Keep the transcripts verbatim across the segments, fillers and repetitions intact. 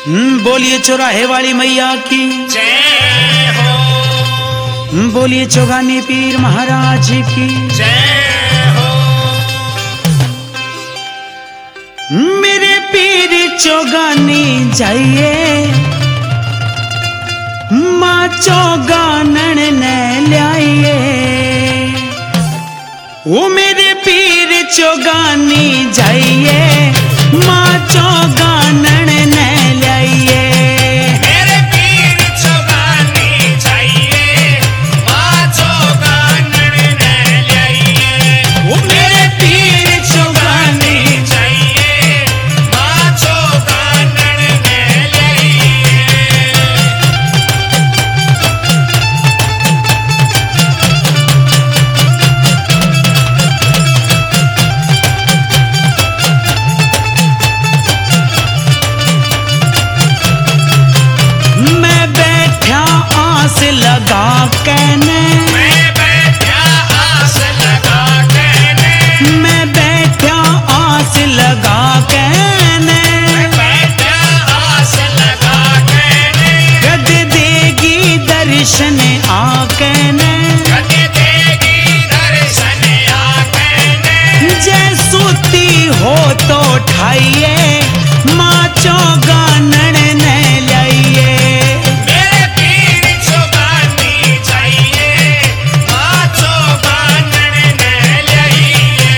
बोलिए चौराहे वाली मैया की जय हो। बोलिए चौगानी पीर महाराज की जय हो। मेरे पीर चौगानी जाइए माँ चौगानन ने ल्याइए। वो मेरे पीर चौगानी जाइए माँ चौगानन ने ल्याइए। मेरे पीर चौगानी जाइए माँ चौगानन ने ल्याइए। वो मेरे पीर चौगानी जाइए माँ चौगानन ने ल्याइए। मैं बैठा आस लगा कहने मैं बैठा आस लगा कहने। मैं बैठा आस लगा कहने मैं बैठा आस लगा कहने। गद देगी दर्शन आ कहने कभी देगी दर्शन आ कहने। जय सूती हो तो ठाइए माँ चौगानन ने ल्याइए। मेरे पीर चौगानी जाइए माँ चौगानन ने ल्याइए।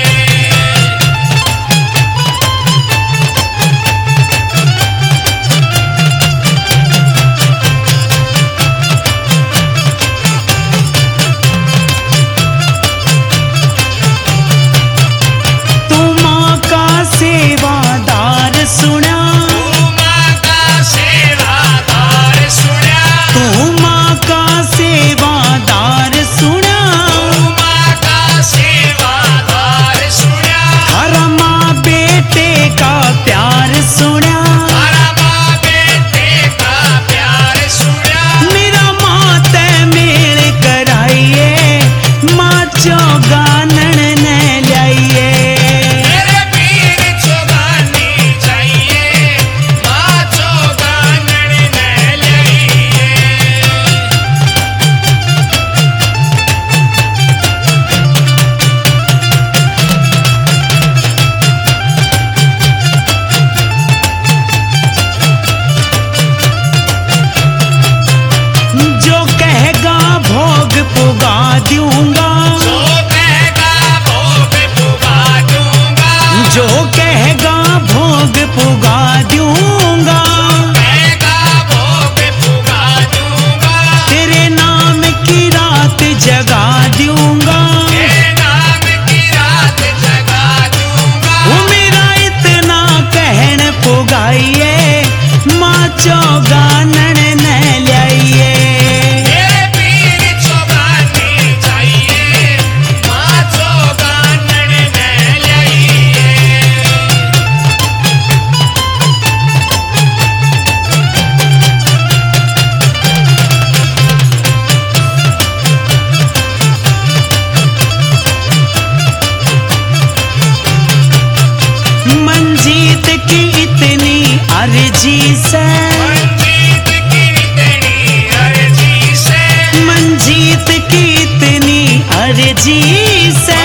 तू माँ का सेवादार सुना तू माँ का सेवादार सुना। तू माँ का सेवादार सुना तू माँ का सेवादार सुना। हर माँ बेटे का प्यार सुना हरा माँ बेटे का प्यार सुना। मेरा माते मेल कराइए माँ चौगानन ने ल्याइए। मेरे पीर चौगानी जाइए माँ चौगानन ने ल्याइए। जो कहेगा भोग पुगा दूंगा जो कहेगा भोग पुगा दूंगा। जो कहेगा भोग पुगा दूंगा कहेगा भोग पुगा दूंगा। तेरे नाम की रात जगा दूंगा। तेरे नाम की रात जगा दूंगा। वो मेरा इतना कहन पुगाइए माँ चौगानन ने ल्याइए। मेरे पीर चौगानी जाइए माँ चौगानन ने ल्याइए। मंजीत की इतनी अर्जी से मंजीत की इतनी अर्जी से। मंजीत की इतनी अर्जी से